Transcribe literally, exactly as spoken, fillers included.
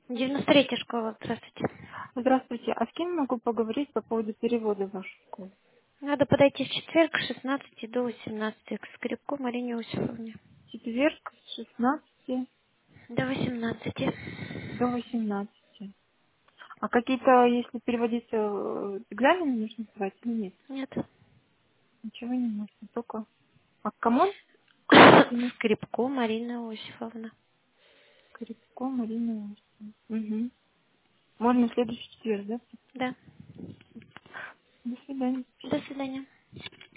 девяносто третья школа, здравствуйте. Здравствуйте. А с кем могу поговорить по поводу перевода в вашу школу? Надо подойти в четверг с шестнадцати до восемнадцати к Скрипку Марине Иосифовне. Четверг с шестнадцати До восемнадцати. до восемнадцати. А какие-то, если переводиться, э, экзамены нужно сдавать или нет? Нет. Ничего не нужно. Только... А к кому? Имя? Скрипку Марина Иосифовна. Крипко Марина. Угу. Можно в следующий четверг, да? Да. До свидания. До свидания.